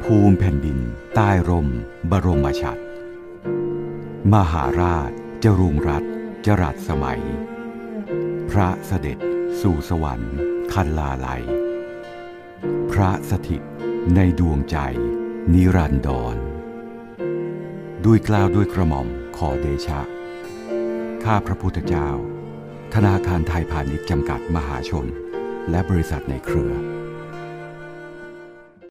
ภูมิแผ่นดินใต้ร่มบรมฉัตรมหาราชจรุงรัตน์จรัสสมัยพระเสด็จสู่สวรรค์คันลาลัยพระสถิตในดวงใจนิรันดรด้วยเกล้าด้วยกระหม่อมขอเดชะข้าพระพุทธเจ้าธนาคารไทยพาณิชย์จำกัดมหาชนและบริษัทในเครือ